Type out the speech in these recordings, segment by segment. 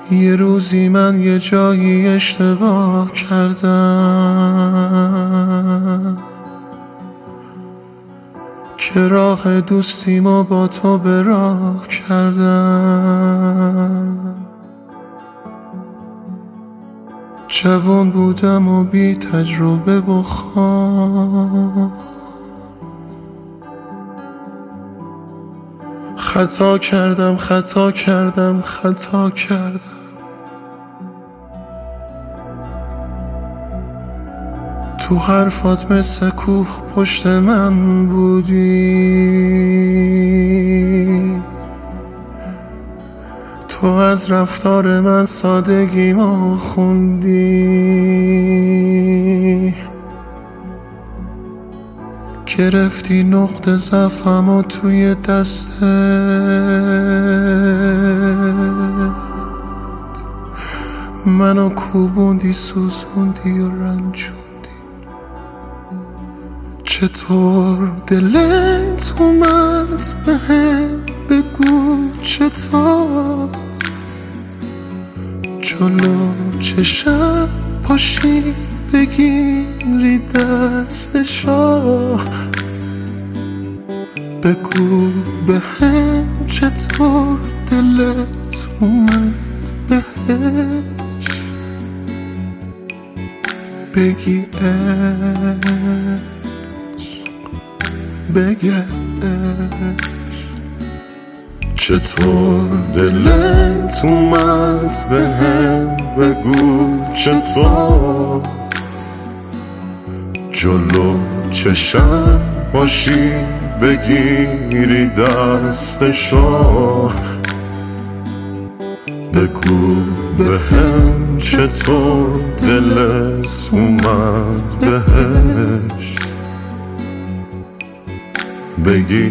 یه روزی من یه جایی اشتباه کردم که راه دوستیمو با تو به راه کردم. جوان بودم و بی تجربه و خام، خطا کردم تو حرفات مثل کوه پشت من بودی، تو از رفتار من سادگیمو خوندی، گرفتی نقطه ضعفمو توی دستت، منو کوبوندی سوزوندی و رنجوندی. چطور دلت اومد بهم بگو چطور، جلو چشم پاشی بگیری دستشو، بگو بهم چطور دلت اومد بهش بگی بگش. چطور دلت اومد بهم بگو چطور، جلو چشم باشی بگیری دستشو، بگو بهم چطور دلت اومد بهش بگی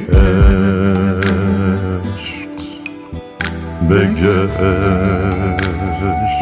عشق بگش.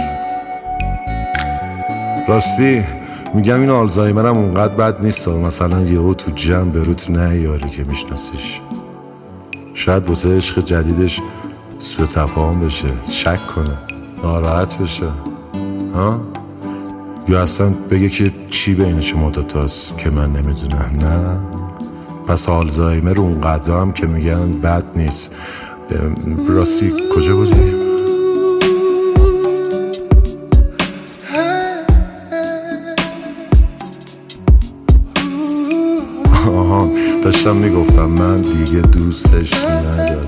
راستی میگم این آلزایمرم اونقدر بد نیست، مثلا یهو تو جمع بروت نیاری که میشناسیش، شاید واسه عشق جدیدش سوء تفاهم بشه، شک کنه، ناراحت بشه، ها؟ یا اصلا بگه که چی بین شما دوتاست که من نمیدونم. نه، پس آلزایمر اونقدر هم که میگن بد نیست. راستی کجا بودی؟ آها، داشتم میگفتم من دیگه دوستش ندارم.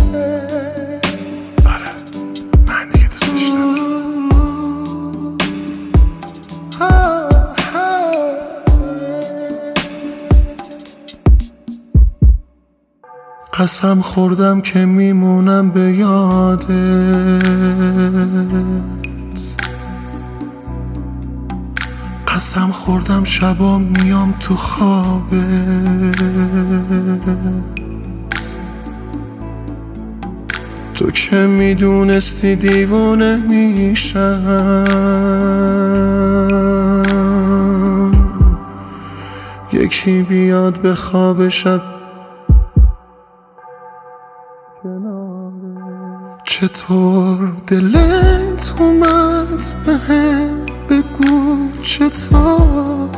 آره، من دیگه دوستش ندارم. قسم خوردم که میمونم به یادت، قسم خوردم شبا میام تو خوابت، تو که میدونستی دیوونه میشم، یکی بیاد به خواب شب. چطور دلت اومد بهم بگو چطور،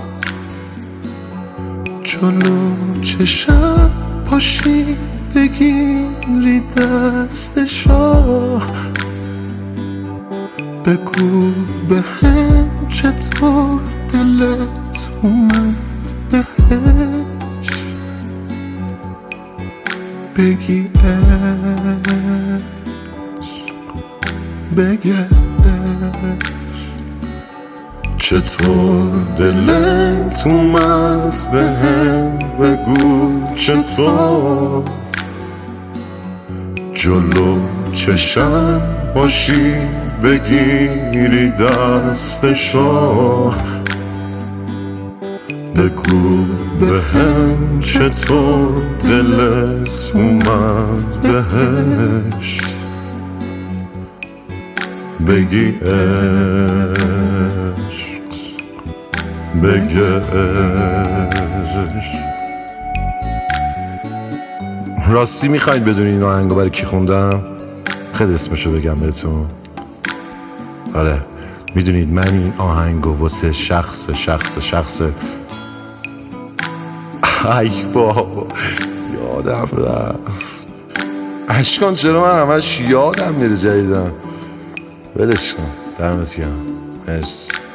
جلو چشم پاشی بگیری دستشو، بگو بهم چطور دلت اومد بهش بگی بگش. چطور دلت اومد بهم بگو چطور، جلو چشم باشی بگیری دستشو، بگو بهم چطور دلت اومد بهش بگی عشق بگش. راستی میخواید بدونی این آهنگو برای کی خوندم؟ خیلی اسمشو بگم بهتون. آره میدونید من این آهنگو واسه شخص ای بابا یادم رفت اشکان، چرا من همش یادم میره جدیدن. ولش کن، دمت گرم، مرسی.